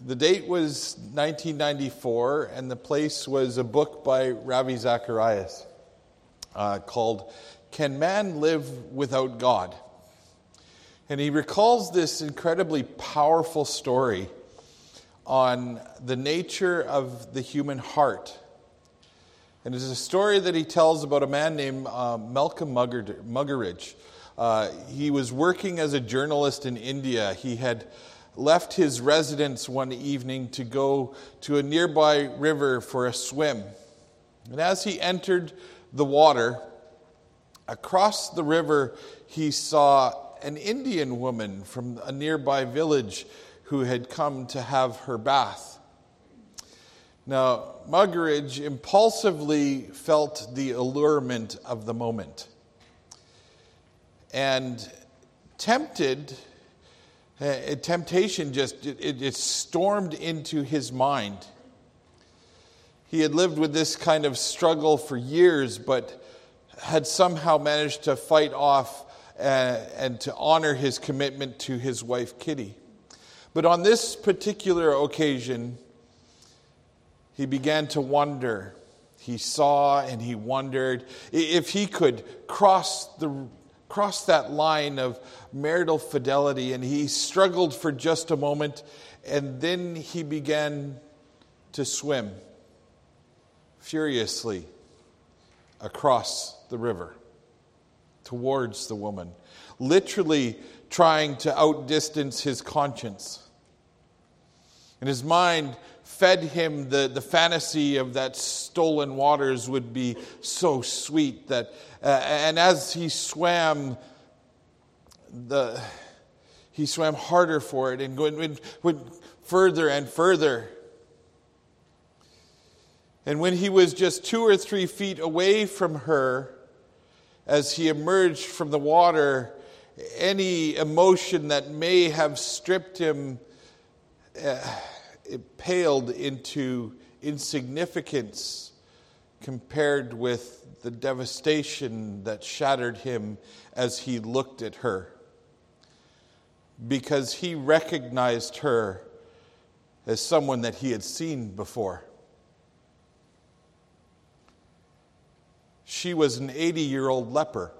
The date was 1994, and the place was a book by Ravi Zacharias called Can Man Live Without God? And he recalls this incredibly powerful story on the nature of the human heart. And it's a story that he tells about a man named Malcolm Muggeridge. He was working as a journalist in India. He had left his residence one evening to go to a nearby river for a swim. And as he entered the water, across the river, he saw an Indian woman from a nearby village who had come to have her bath. Now, Muggeridge impulsively felt the allurement of the moment. And temptation it stormed into his mind. He had lived with this kind of struggle for years, but had somehow managed to fight off and to honor his commitment to his wife, Kitty. But on this particular occasion, he began to wonder. He saw and he wondered if he could cross that line of marital fidelity, and he struggled for just a moment, and then he began to swim furiously across the river towards the woman, literally trying to outdistance his conscience. And his mind fed him the fantasy of that stolen waters would be so sweet that, and as he swam harder for it and went further and further. And when he was just 2 or 3 feet away from her, as he emerged from the water, any emotion that may have stripped him it paled into insignificance compared with the devastation that shattered him as he looked at her, because he recognized her as someone that he had seen before. She was an 80-year-old leper.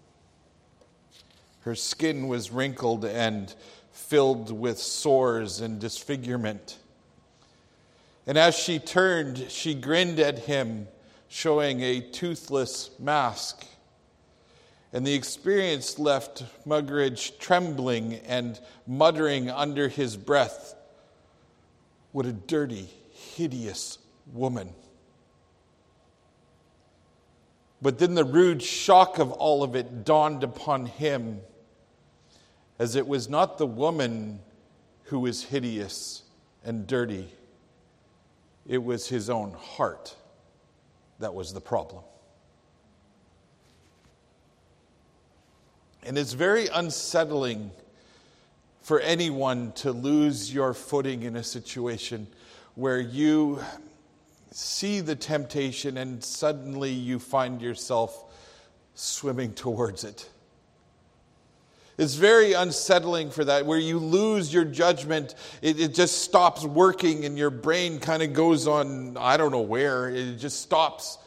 Her skin was wrinkled and filled with sores and disfigurement. And as she turned, she grinned at him, showing a toothless mask. And the experience left Muggeridge trembling and muttering under his breath, "What a dirty, hideous woman." But then the rude shock of all of it dawned upon him, as it was not the woman who was hideous and dirty. It was his own heart that was the problem. And it's very unsettling for anyone to lose your footing in a situation where you see the temptation and suddenly you find yourself swimming towards it. It's very unsettling for that, where you lose your judgment. It just stops working and your brain kind of goes on, I don't know where. It just stops.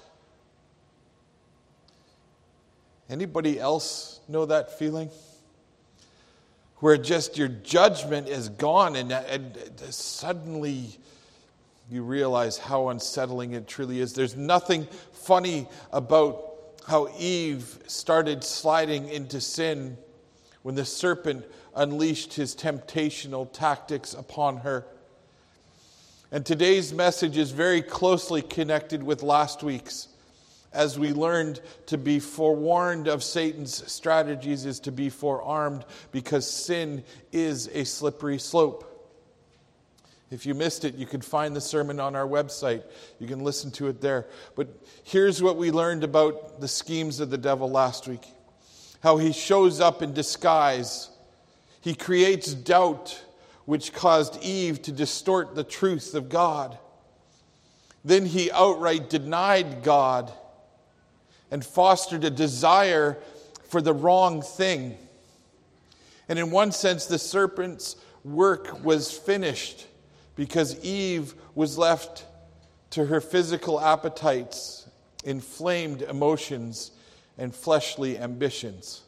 Anybody else know that feeling? Where just your judgment is gone and suddenly you realize how unsettling it truly is. There's nothing funny about how Eve started sliding into sin when the serpent unleashed his temptational tactics upon her. And today's message is very closely connected with last week's, as we learned to be forewarned of Satan's strategies is to be forearmed, because sin is a slippery slope. If you missed it, you can find the sermon on our website. You can listen to it there. But here's what we learned about the schemes of the devil last week. How he shows up in disguise. He creates doubt, which caused Eve to distort the truth of God. Then he outright denied God and fostered a desire for the wrong thing. And in one sense, the serpent's work was finished, because Eve was left to her physical appetites, inflamed emotions, and fleshly ambitions.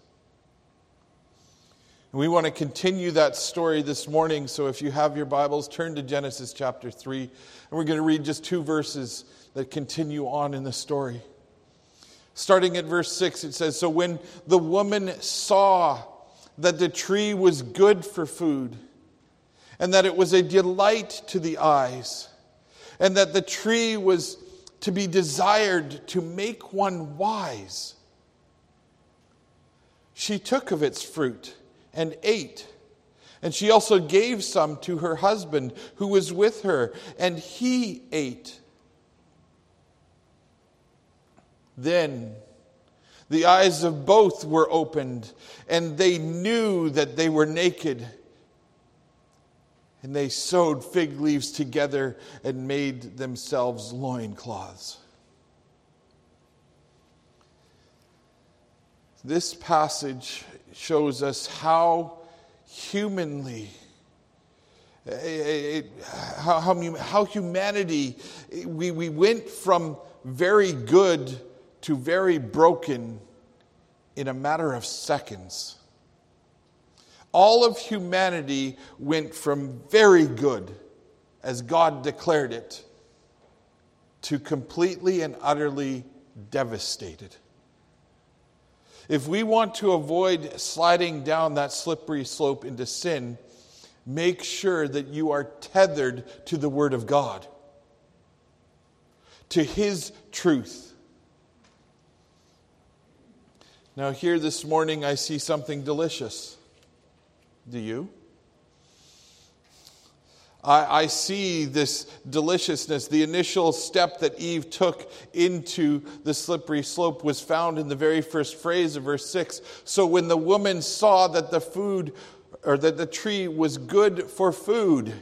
And we want to continue that story this morning, so if you have your Bibles, turn to Genesis chapter 3, and we're going to read just 2 verses that continue on in the story. Starting at verse 6, it says, "So when the woman saw that the tree was good for food, and that it was a delight to the eyes, and that the tree was to be desired to make one wise, she took of its fruit and ate. And she also gave some to her husband who was with her, and he ate. Then the eyes of both were opened, and they knew that they were naked. And they sewed fig leaves together and made themselves loincloths." This passage shows us how humanly, how humanity, we went from very good to very broken in a matter of seconds. All of humanity went from very good, as God declared it, to completely and utterly devastated. If we want to avoid sliding down that slippery slope into sin, make sure that you are tethered to the Word of God, to His truth. Now here this morning I see something delicious. Do you? I see this deliciousness. The initial step that Eve took into the slippery slope was found in the very first phrase of verse 6. "So when the woman saw that the food, or that the tree was good for food."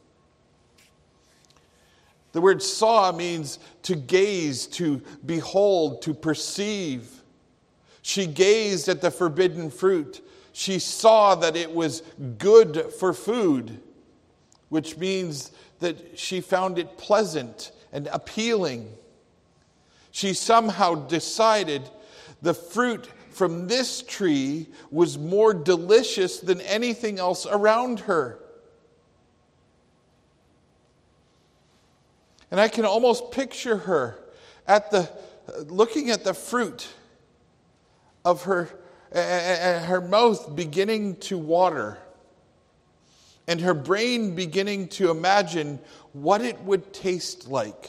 The word "saw" means to gaze, to behold, to perceive. She gazed at the forbidden fruit. She saw that it was good for food, which means that she found it pleasant and appealing. She somehow decided the fruit from this tree was more delicious than anything else around her. And I can almost picture her looking at the fruit of her mouth beginning to water, and her brain beginning to imagine what it would taste like.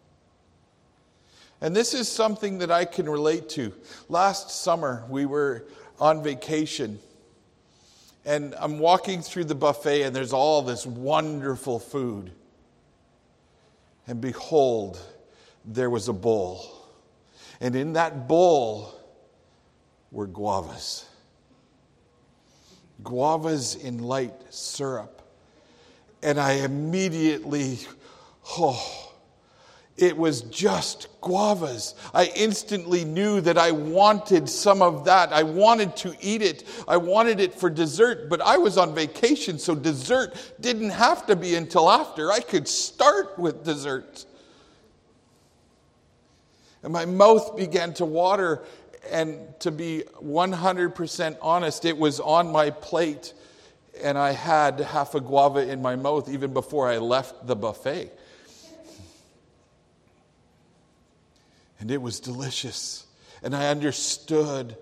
And this is something that I can relate to. Last summer, we were on vacation, and I'm walking through the buffet, and there's all this wonderful food. And behold, there was a bowl. And in that bowl were guavas. Guavas in light syrup. And I immediately, it was just guavas. I instantly knew that I wanted some of that. I wanted to eat it. I wanted it for dessert, but I was on vacation, so dessert didn't have to be until after. I could start with dessert. And my mouth began to water. And to be 100% honest, it was on my plate, and I had half a guava in my mouth even before I left the buffet. And it was delicious. And I understood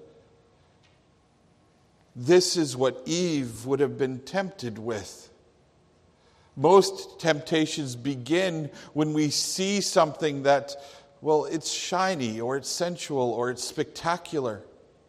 this is what Eve would have been tempted with. Most temptations begin when we see something that, well, it's shiny, or it's sensual, or it's spectacular.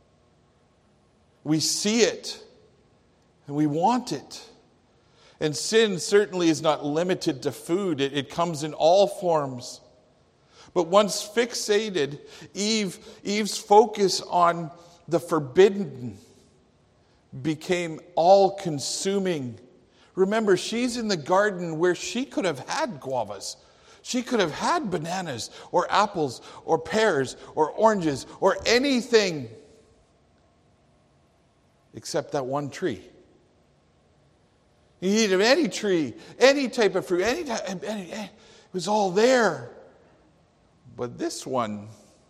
We see it, and we want it. And sin certainly is not limited to food. It comes in all forms. But once fixated, Eve's focus on the forbidden became all-consuming. Remember, she's in the garden where she could have had guavas. She could have had bananas or apples or pears or oranges or anything except that one tree. You eat of any tree, any type of fruit, it was all there. But this one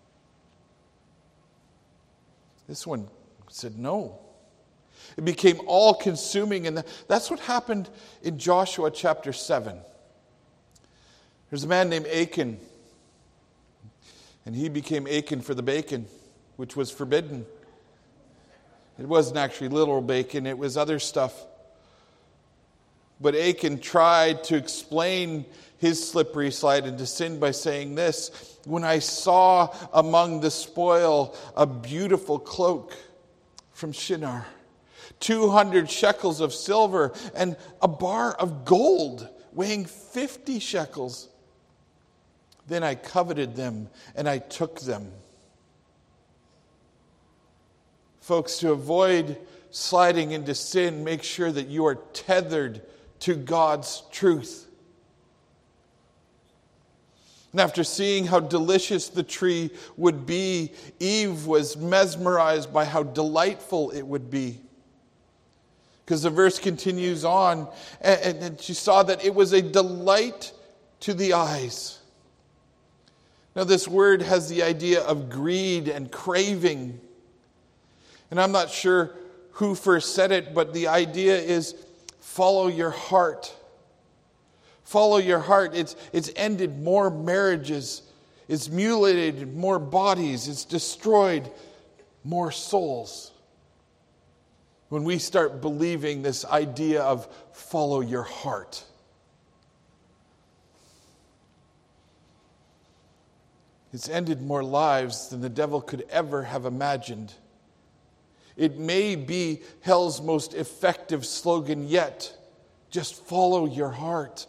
said no. It became all-consuming, and that's what happened in Joshua chapter 7. There's a man named Achan, and he became Achan for the bacon, which was forbidden. It wasn't actually literal bacon, it was other stuff. But Achan tried to explain his slippery slide into sin by saying this: when I saw among the spoil a beautiful cloak from Shinar, 200 shekels of silver, and a bar of gold weighing 50 shekels, then I coveted them and I took them. Folks, to avoid sliding into sin, make sure that you are tethered to God's truth. And after seeing how delicious the tree would be, Eve was mesmerized by how delightful it would be. Because the verse continues on, and she saw that it was a delight to the eyes. Now, this word has the idea of greed and craving. And I'm not sure who first said it, but the idea is follow your heart. Follow your heart. It's ended more marriages. It's mutilated more bodies. It's destroyed more souls. When we start believing this idea of follow your heart. It's ended more lives than the devil could ever have imagined. It may be hell's most effective slogan yet. Just follow your heart.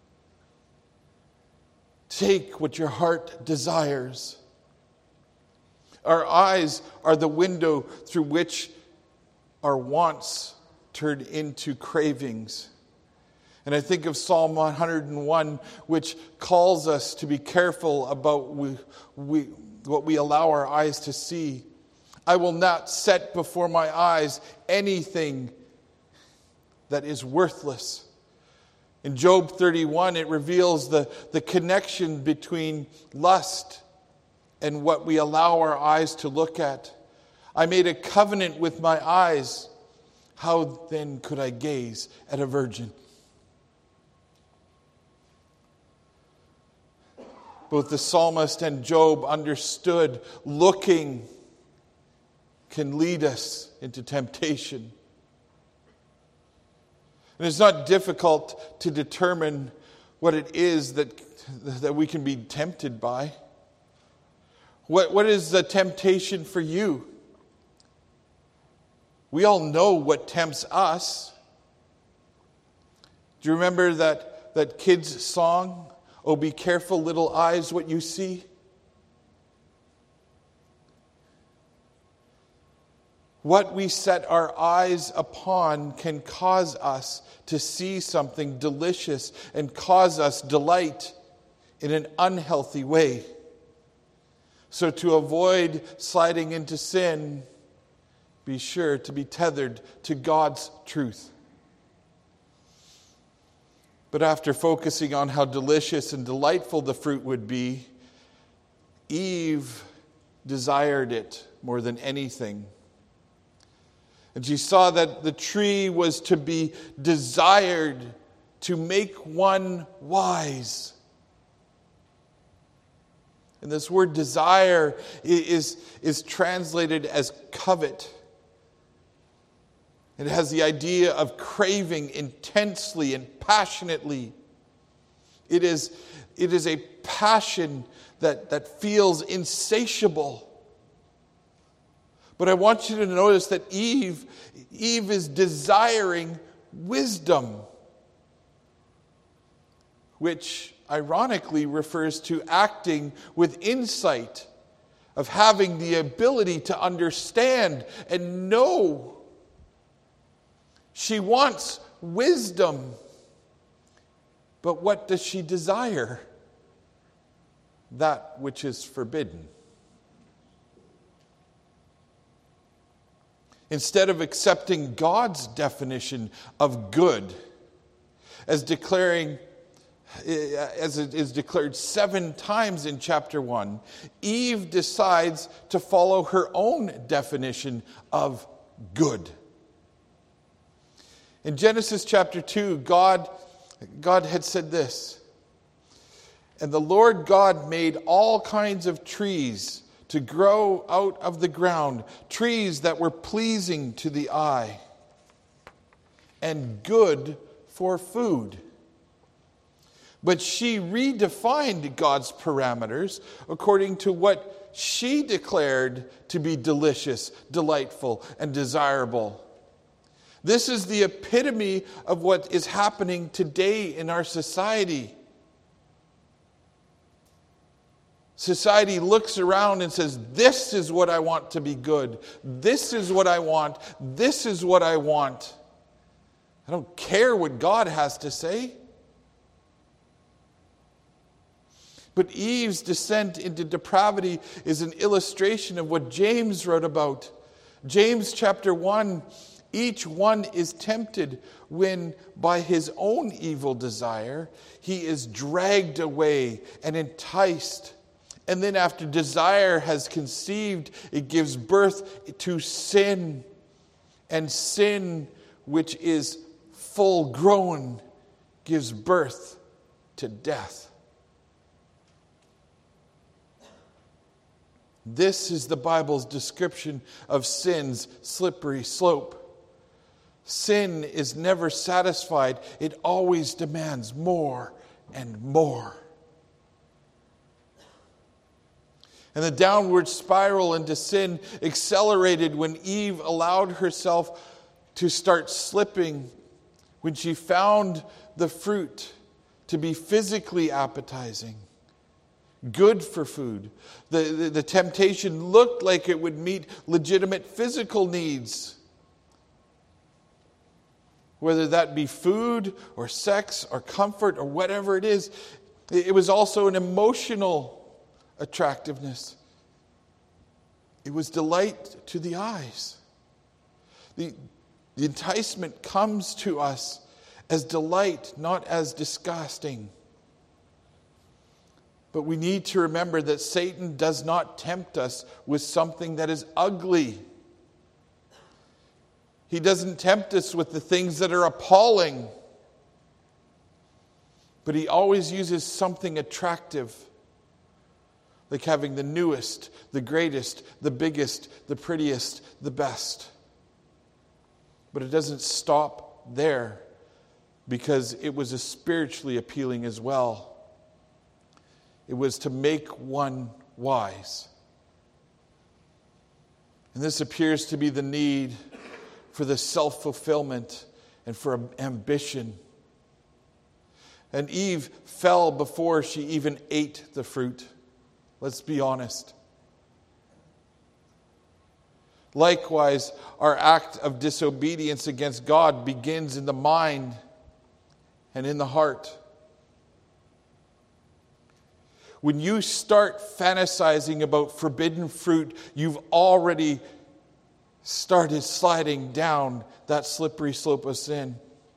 Take what your heart desires. Our eyes are the window through which our wants turn into cravings. And I think of Psalm 101, which calls us to be careful about what we allow our eyes to see. I will not set before my eyes anything that is worthless. In Job 31, it reveals the connection between lust and what we allow our eyes to look at. I made a covenant with my eyes. How then could I gaze at a virgin? Both the psalmist and Job understood looking can lead us into temptation. And it's not difficult to determine what it is that we can be tempted by. What is the temptation for you? We all know what tempts us. Do you remember that kid's song, "Oh, be careful, little eyes, what you see"? What we set our eyes upon can cause us to see something delicious and cause us delight in an unhealthy way. So to avoid sliding into sin, be sure to be tethered to God's truth. But after focusing on how delicious and delightful the fruit would be, Eve desired it more than anything. And she saw that the tree was to be desired to make one wise. And this word desire is translated as covet. It has the idea of craving intensely and passionately. It is a passion that feels insatiable. But I want you to notice that Eve is desiring wisdom, which ironically refers to acting with insight, of having the ability to understand and know. She wants wisdom. But what does she desire? That which is forbidden. Instead of accepting God's definition of good, as it is declared 7 times in chapter 1, Eve decides to follow her own definition of good. In Genesis chapter 2, God had said this, "And the Lord God made all kinds of trees to grow out of the ground, trees that were pleasing to the eye and good for food." But she redefined God's parameters according to what she declared to be delicious, delightful, and desirable. This is the epitome of what is happening today in our society. Society looks around and says, "This is what I want to be good. This is what I want. This is what I want." I don't care what God has to say. But Eve's descent into depravity is an illustration of what James wrote about. James chapter 1, each one is tempted when by his own evil desire he is dragged away and enticed. And then after desire has conceived, it gives birth to sin. And sin, which is full grown, gives birth to death. This is the Bible's description of sin's slippery slope. Sin is never satisfied. It always demands more and more. And the downward spiral into sin accelerated when Eve allowed herself to start slipping, when she found the fruit to be physically appetizing, good for food. The temptation looked like it would meet legitimate physical needs, whether that be food or sex or comfort or whatever it is. It was also an emotional attractiveness. It was delight to the eyes. The enticement comes to us as delight, not as disgusting. But we need to remember that Satan does not tempt us with something that is ugly. He doesn't tempt us with the things that are appalling. But he always uses something attractive, like having the newest, the greatest, the biggest, the prettiest, the best. But it doesn't stop there, because it was spiritually appealing as well. It was to make one wise. And this appears to be the need for the self-fulfillment and for ambition. And Eve fell before she even ate the fruit. Let's be honest. Likewise, our act of disobedience against God begins in the mind and in the heart. When you start fantasizing about forbidden fruit, you've already started sliding down that slippery slope of sin.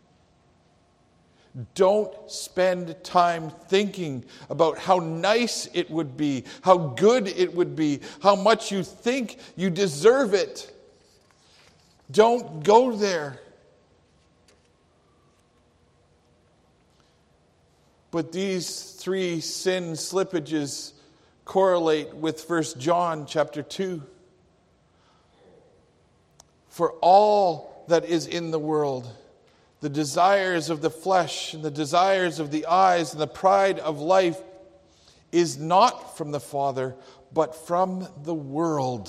Don't spend time thinking about how nice it would be, how good it would be, how much you think you deserve it. Don't go there. But these 3 sin slippages correlate with 1 John chapter 2. For all that is in the world, the desires of the flesh and the desires of the eyes and the pride of life is not from the Father, but from the world.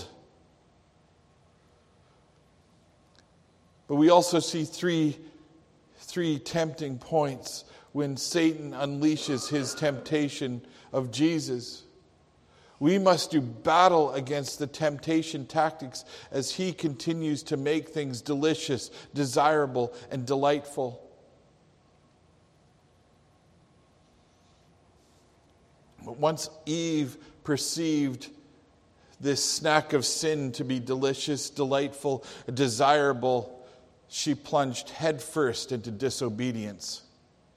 But we also see three tempting points when Satan unleashes his temptation of Jesus. We must do battle against the temptation tactics as he continues to make things delicious, desirable, and delightful. But once Eve perceived this snack of sin to be delicious, delightful, desirable, she plunged headfirst into disobedience.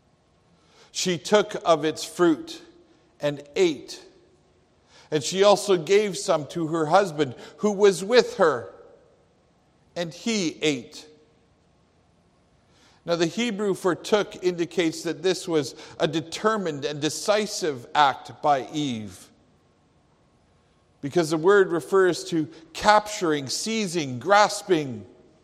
She took of its fruit and ate. And she also gave some to her husband who was with her, and he ate. Now, the Hebrew for took indicates that this was a determined and decisive act by Eve, because the word refers to capturing, seizing, grasping.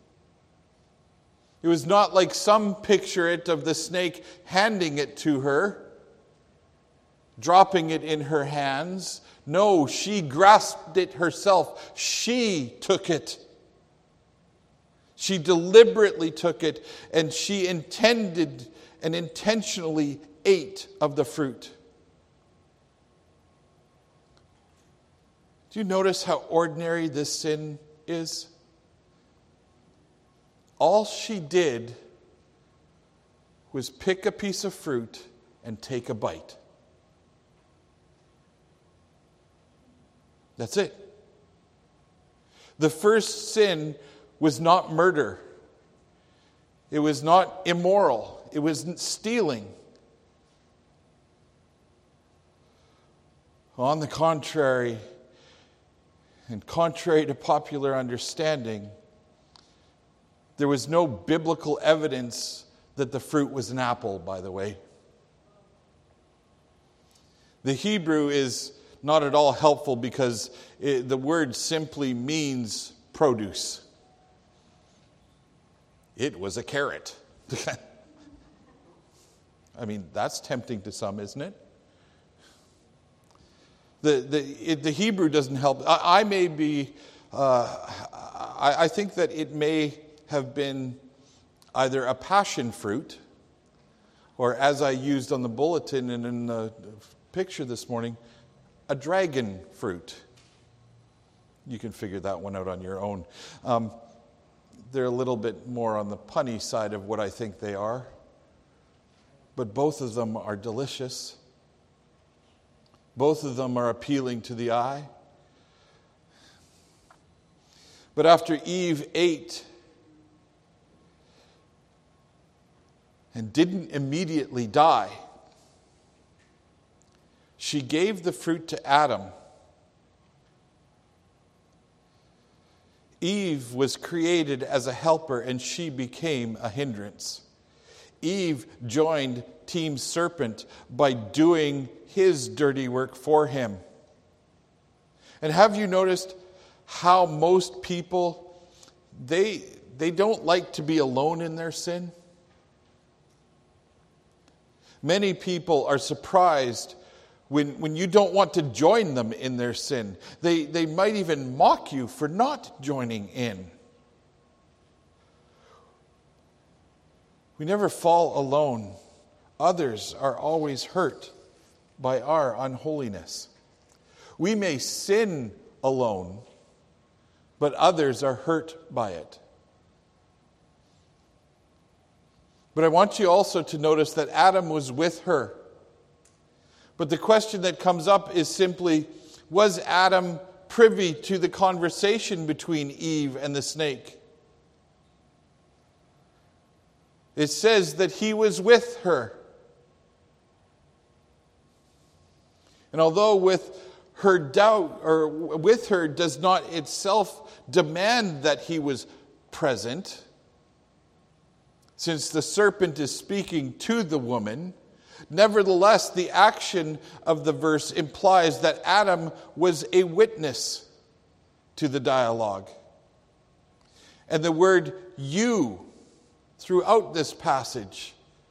It was not like some picture it of the snake handing it to her, dropping it in her hands. No, she grasped it herself. She took it. She deliberately took it, and she intended and intentionally ate of the fruit. Do you notice how ordinary this sin is? All she did was pick a piece of fruit and take a bite. That's it. The first sin was not murder. It was not immoral. It wasn't stealing. On the contrary, and contrary to popular understanding, there was no biblical evidence that the fruit was an apple, by the way. The Hebrew is not at all helpful because the word simply means produce. It was a carrot. I mean, that's tempting to some, isn't it? The Hebrew doesn't help. I think that it may have been either a passion fruit, or as I used on the bulletin and in the picture this morning, a dragon fruit. You can figure that one out on your own. They're a little bit more on the punny side of what I think they are, but both of them are delicious. Both of them are appealing to the eye. But after Eve ate and didn't immediately die, she gave the fruit to Adam. Eve was created as a helper, and she became a hindrance. Eve joined Team Serpent by doing his dirty work for him. And have you noticed how most people, they don't like to be alone in their sin? Many people are surprised when you don't want to join them in their sin. They might even mock you for not joining in. We never fall alone. Others are always hurt by our unholiness. We may sin alone, but others are hurt by it. But I want you also to notice that Adam was with her. But the question that comes up is simply, was Adam privy to the conversation between Eve and the snake? It says that he was with her. And although with her does not itself demand that he was present, since the serpent is speaking to the woman, nevertheless, the action of the verse implies that Adam was a witness to the dialogue. And the word you throughout this passage,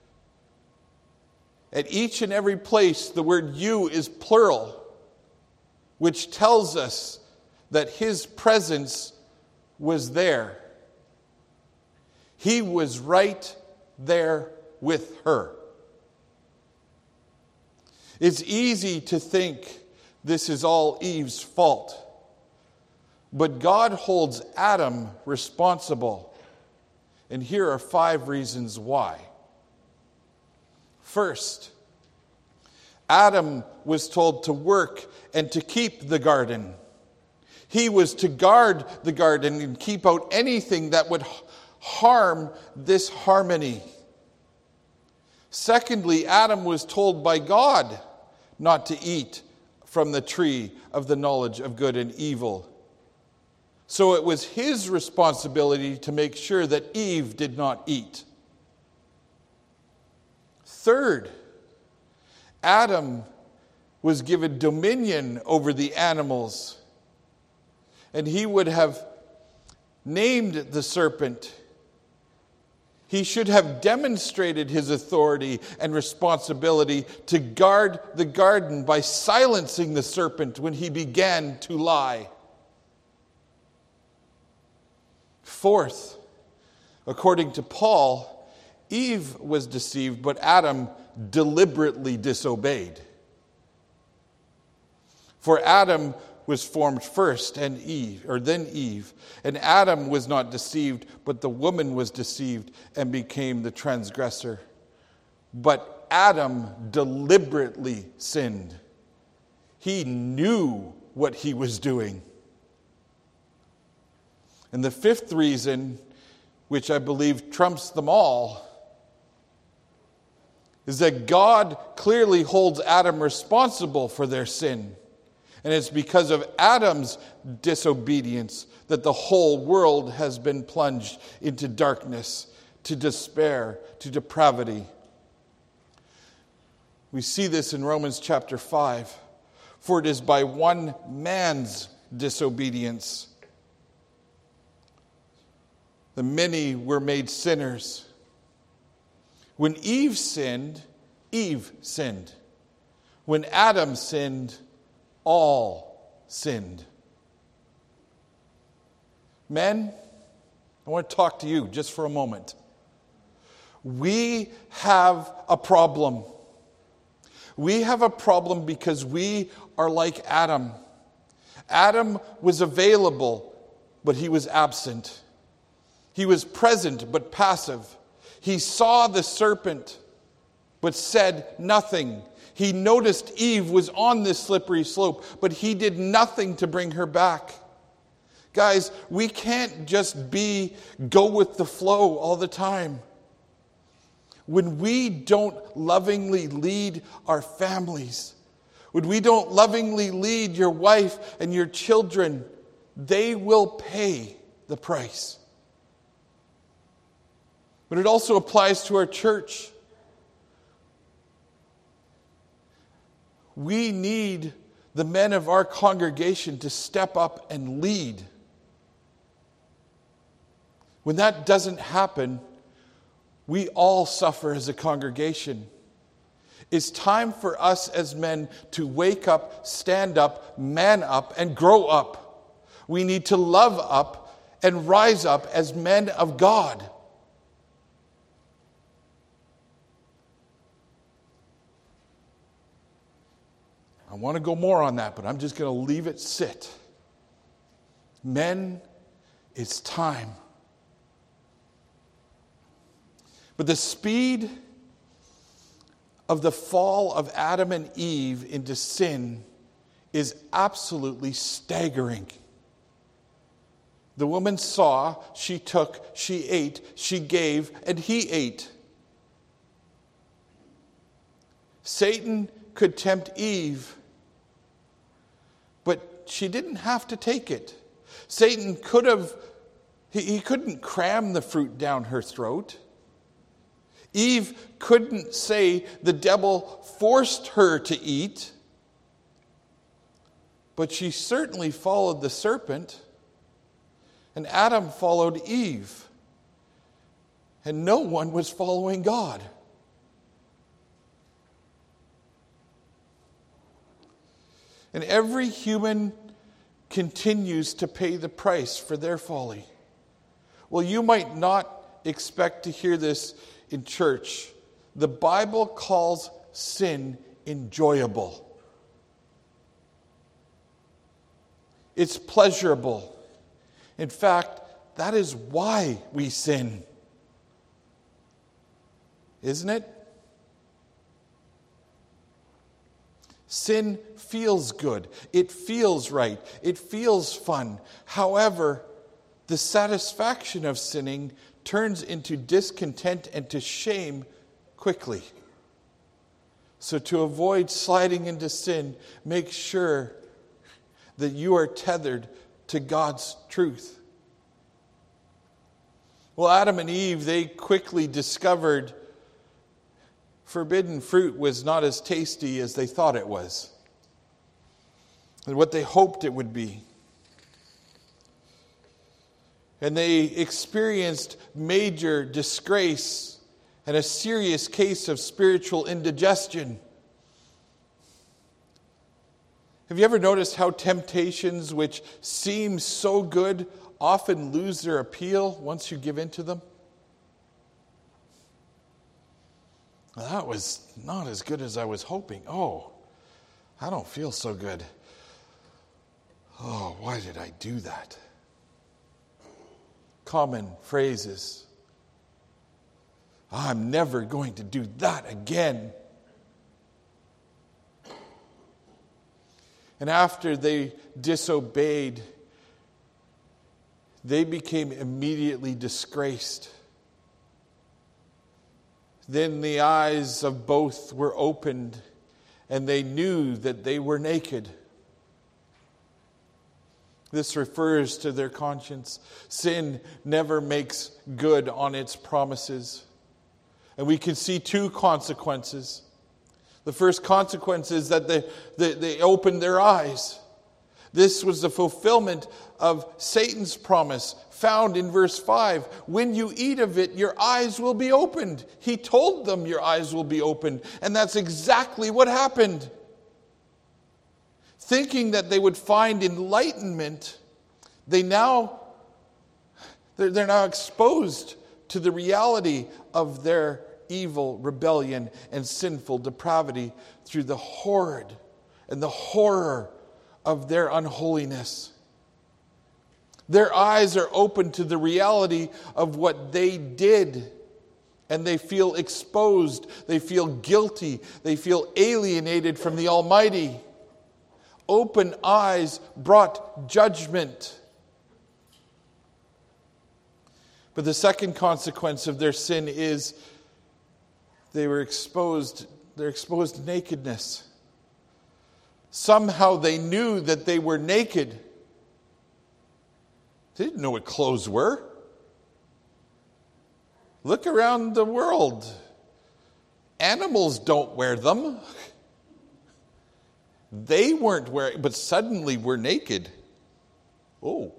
at each and every place, the word you is plural, which tells us that his presence was there. He was right there with her. It's easy to think this is all Eve's fault, but God holds Adam responsible. And here are 5 reasons why. First, Adam was told to work and to keep the garden. He was to guard the garden and keep out anything that would harm this harmony. Secondly, Adam was told by God not to eat from the tree of the knowledge of good and evil. So it was his responsibility to make sure that Eve did not eat. Third, Adam was given dominion over the animals, and he would have named the serpent. He should have demonstrated his authority and responsibility to guard the garden by silencing the serpent when he began to lie. Fourth, according to Paul, Eve was deceived, but Adam deliberately disobeyed. For Adam was formed first, then Eve. And Adam was not deceived, but the woman was deceived and became the transgressor. But Adam deliberately sinned. He knew what he was doing. And the fifth reason, which I believe trumps them all, is that God clearly holds Adam responsible for their sin. And it's because of Adam's disobedience that the whole world has been plunged into darkness, to despair, to depravity. We see this in Romans chapter 5. For it is by one man's disobedience the many were made sinners. When Eve sinned, Eve sinned. When Adam sinned, all sinned. Men, I want to talk to you just for a moment. We have a problem. We have a problem because we are like Adam. Adam was available, but he was absent. He was present, but passive. He saw the serpent, but said nothing. He noticed Eve was on this slippery slope, but he did nothing to bring her back. Guys, we can't just go with the flow all the time. When we don't lovingly lead our families, when we don't lovingly lead your wife and your children, they will pay the price. But it also applies to our church. We need the men of our congregation to step up and lead. When that doesn't happen, we all suffer as a congregation. It's time for us as men to wake up, stand up, man up, and grow up. We need to love up and rise up as men of God. I want to go more on that, but I'm just going to leave it sit. Men, it's time. But the speed of the fall of Adam and Eve into sin is absolutely staggering. The woman saw, she took, she ate, she gave, and he ate. Satan could tempt Eve, but she didn't have to take it. Satan he couldn't cram the fruit down her throat. Eve couldn't say the devil forced her to eat, but she certainly followed the serpent, and Adam followed Eve, and no one was following God. And every human continues to pay the price for their folly. Well, you might not expect to hear this in church. The Bible calls sin enjoyable. It's pleasurable. In fact, that is why we sin. Isn't it? Sin feels good. It feels right. It feels fun. However, the satisfaction of sinning turns into discontent and to shame quickly. So to avoid sliding into sin, make sure that you are tethered to God's truth. Well, Adam and Eve, they quickly discovered forbidden fruit was not as tasty as they thought it was, and what they hoped it would be. And they experienced major disgrace and a serious case of spiritual indigestion. Have you ever noticed how temptations which seem so good often lose their appeal once you give in to them? Well, that was not as good as I was hoping. Oh, I don't feel so good. Oh, why did I do that? Common phrases. I'm never going to do that again. And after they disobeyed, they became immediately disgraced. Then the eyes of both were opened, and they knew that they were naked. This refers to their conscience. Sin never makes good on its promises. And we can see two consequences. The first consequence is that they opened their eyes. This was the fulfillment of Satan's promise found in verse 5. When you eat of it, your eyes will be opened. He told them your eyes will be opened. And that's exactly what happened. Thinking that they would find enlightenment, they're now exposed to the reality of their evil rebellion and sinful depravity through the horror of their unholiness. Their eyes are open to the reality of what they did, and they feel exposed, they feel guilty, they feel alienated from the Almighty. Open eyes brought judgment. But the second consequence of their sin is they're exposed to nakedness. Somehow they knew that they were naked. They didn't know what clothes were. Look around the world. Animals don't wear them. They weren't wearing, but suddenly we're naked. Oh.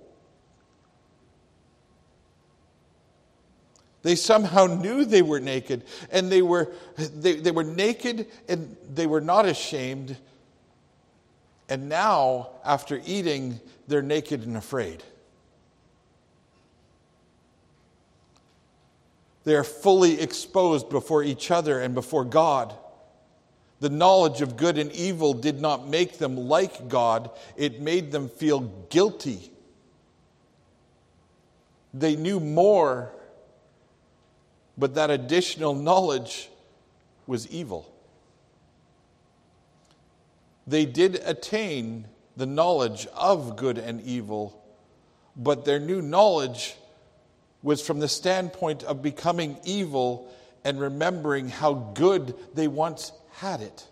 They somehow knew they were naked, and they were naked, and they were not ashamed. And now, after eating, they're naked and afraid. They are fully exposed before each other and before God. The knowledge of good and evil did not make them like God. It made them feel guilty. They knew more, but that additional knowledge was evil. They did attain the knowledge of good and evil, but their new knowledge was from the standpoint of becoming evil and remembering how good they once had it.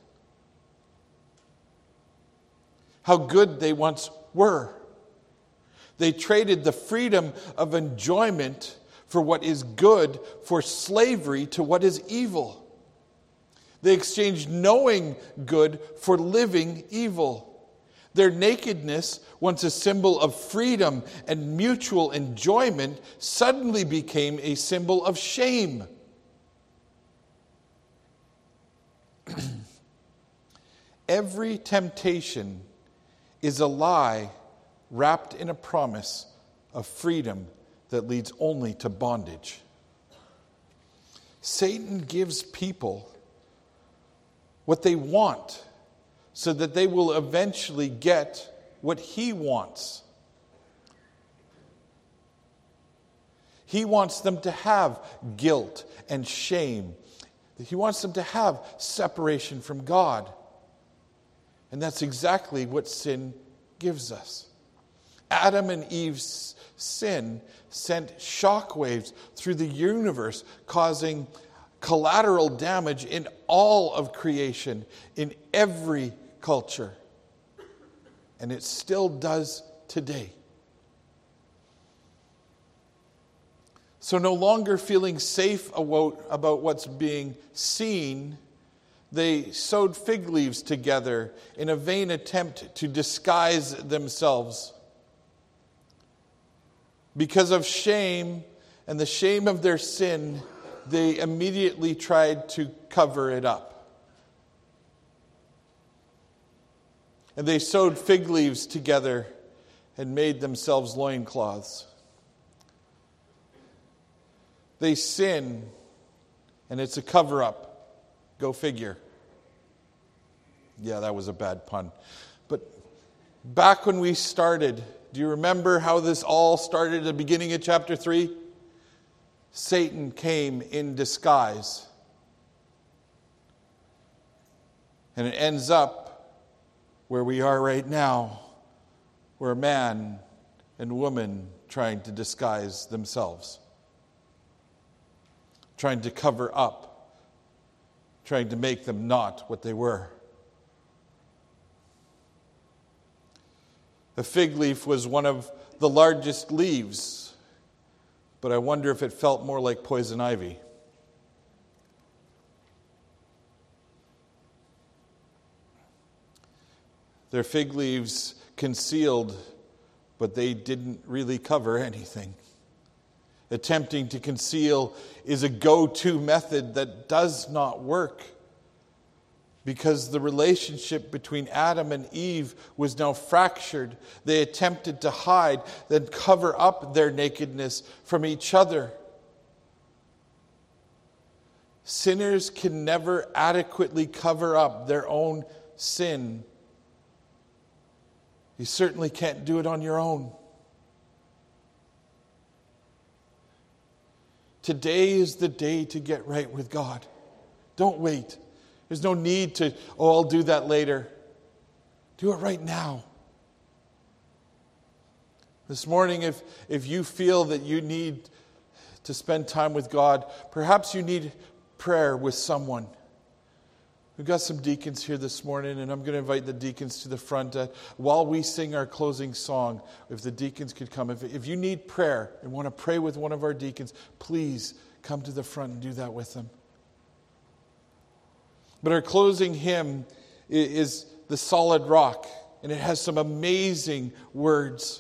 How good they once were. They traded the freedom of enjoyment for what is good for slavery to what is evil. They exchanged knowing good for living evil. Their nakedness, once a symbol of freedom and mutual enjoyment, suddenly became a symbol of shame. Every temptation is a lie wrapped in a promise of freedom that leads only to bondage. Satan gives people what they want so that they will eventually get what he wants. He wants them to have guilt and shame. He wants them to have separation from God. And that's exactly what sin gives us. Adam and Eve's sin sent shockwaves through the universe, causing collateral damage in all of creation, in every culture. And it still does today. So no longer feeling safe about what's being seen, they sewed fig leaves together in a vain attempt to disguise themselves. Because of shame and the shame of their sin, they immediately tried to cover it up. And they sewed fig leaves together and made themselves loincloths. They sin, and it's a cover-up. Go figure. Yeah, that was a bad pun. But back when we started, do you remember how this all started at the beginning of chapter 3? Satan came in disguise. And it ends up where we are right now, where man and woman trying to disguise themselves. Trying to cover up, trying to make them not what they were. The fig leaf was one of the largest leaves, but I wonder if it felt more like poison ivy. Their fig leaves concealed, but they didn't really cover anything. Attempting to conceal is a go-to method that does not work, because the relationship between Adam and Eve was now fractured. They attempted to hide, then cover up their nakedness from each other. Sinners can never adequately cover up their own sin. You certainly can't do it on your own. Today is the day to get right with God. Don't wait. There's no need to, I'll do that later. Do it right now. This morning, if you feel that you need to spend time with God, perhaps you need prayer with someone. We've got some deacons here this morning, and I'm going to invite the deacons to the front. While we sing our closing song, if the deacons could come. If you need prayer and want to pray with one of our deacons, please come to the front and do that with them. But our closing hymn is The Solid Rock, and it has some amazing words.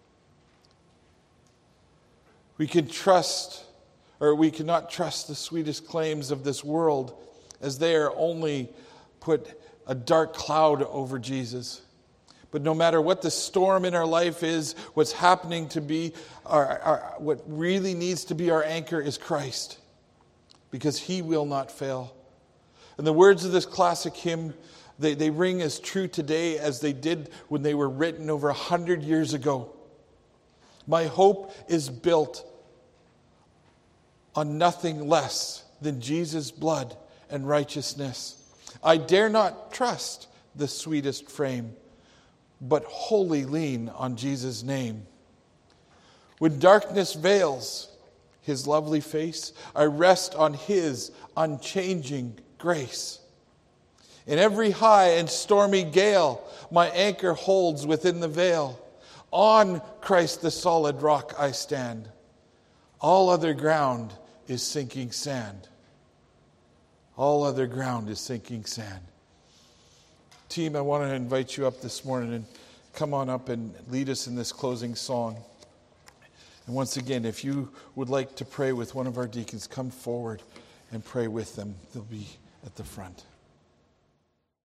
We can trust, or we cannot trust the sweetest claims of this world, as they are only put a dark cloud over Jesus. But no matter what the storm in our life is, what's happening to be, what really needs to be our anchor is Christ, because He will not fail. And the words of this classic hymn, they ring as true today as they did when they were written over 100 years ago. My hope is built on nothing less than Jesus' blood and righteousness. I dare not trust the sweetest frame, but wholly lean on Jesus' name. When darkness veils His lovely face, I rest on His unchanging grace. In every high and stormy gale, my anchor holds within the veil. On Christ the solid rock I stand. All other ground is sinking sand. All other ground is sinking sand. Team, I want to invite you up this morning and come on up and lead us in this closing song. And once again, if you would like to pray with one of our deacons, come forward and pray with them. They'll be at the front.